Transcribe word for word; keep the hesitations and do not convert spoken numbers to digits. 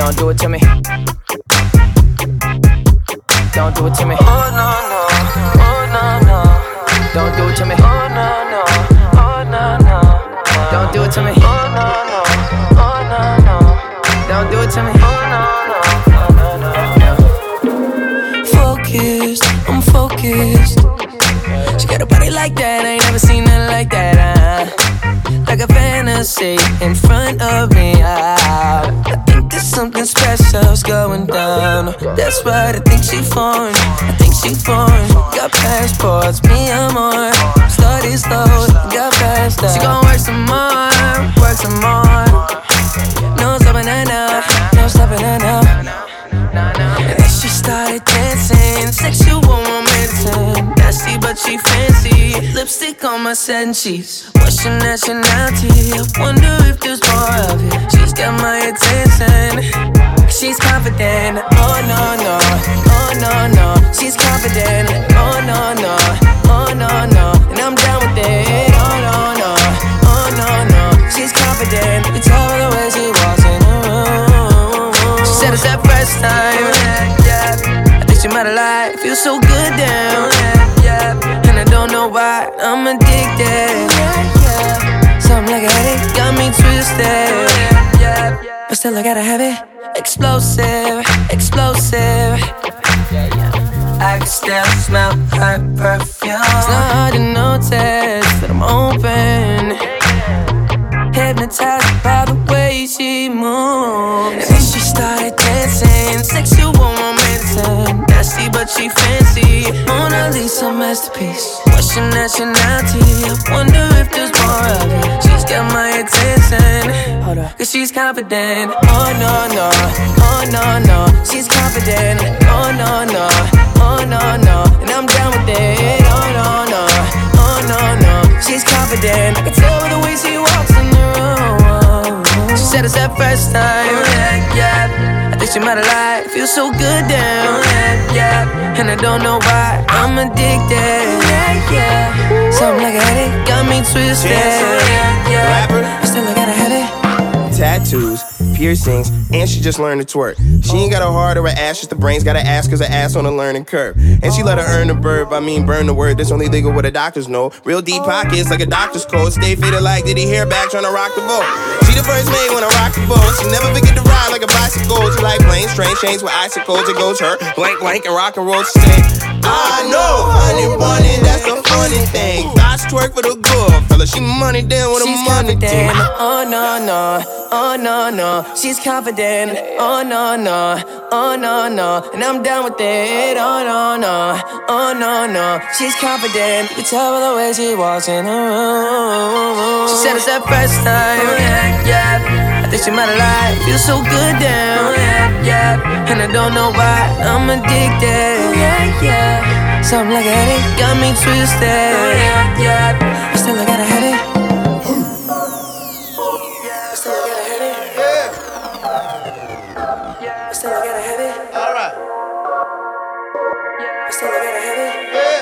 Don't do it to me. Don't do it to me. Oh no no, oh no no. Don't do it to me. Oh no no, oh no no. Don't do it to me. Oh no no, oh no no. Don't do it to me. Oh no no, oh no no. Focused, I'm focused. She got a body like that, I ain't never seen nothing like that. Uh, like a fantasy in front of me. Uh, I think there's something special's going down. That's right, I think she foreign. I think she foreign. Got passports, me I'm on. Started slow, got fast. She gon' work some more, work some more. No stopping her now, no stopping her now. And then she started dancing, sexual romancing. Nasty but she fancy, lipstick on my satin sheets. What's your nationality? I wonder if there's more of it. She's got my attention, she's confident. Oh no no, oh no no. She's confident. Oh no no, oh no no. And I'm down with it. Oh no no, oh no no. She's confident. You tell her the way she walks in the room. She said it's that first time. Yeah, I think she might have lied. Feels so good down. Yeah, and I don't know why I'm addicted. Yeah, something like a headache got me twisted. Yeah, but still I gotta have it. Explosive, explosive. I can still smell her perfume. It's not hard to notice that I'm open, hypnotized by the way she moves. And then she started dancing, sexual romancing. Nasty but she fancy, Mona Lisa masterpiece. What's your nationality? I wonder if there's more of it. She's got my attention, hold up, cause she's confident. Oh no no, oh no no. She's confident. Oh no no, oh no no. And I'm down with it. Oh no no, oh no no. She's confident. I can tell by the way she walks in the room. She said it's that first time. Yeah, I think she might have lied. Feels so good down. Yeah, and I don't know why I'm addicted. Yeah, yeah. Something like a headache got me twisted. Yeah, yeah. Still I gotta have it. Tattoos, piercings, and she just learned to twerk. She ain't got a heart or an ass, just the brains. Got an ass cause her ass on a learning curve. And she let her earn the verb, I mean burn the word. That's only legal what the doctors know. Real deep pockets like a doctor's code. Stay faded like Diddy hair back trying to rock the boat. She the first maid when I rock the boat. She never forget to ride like a bicycle. She like planes, train chains with icicles. It goes her blank blank and rock and roll. She say, I know, honey bunny, that's the funny thing. God's twerk for the good fella. She money down with a money thing. Oh no no, oh no no. She's confident. Oh no no, oh no no. And I'm down with it. Oh no no, oh no no. She's confident. You can tell by the way she walks in the room. She said it's that first time. Yeah, yeah. I think she might have lied. Feels so good down. Yeah, yeah. And I don't know why I'm addicted. Yeah, yeah. Something like a headache got me twisted. Yeah, yeah. But still I gotta have it. Still I gotta have it. Still I gotta have it. Alright. Still I gotta have it. Yeah.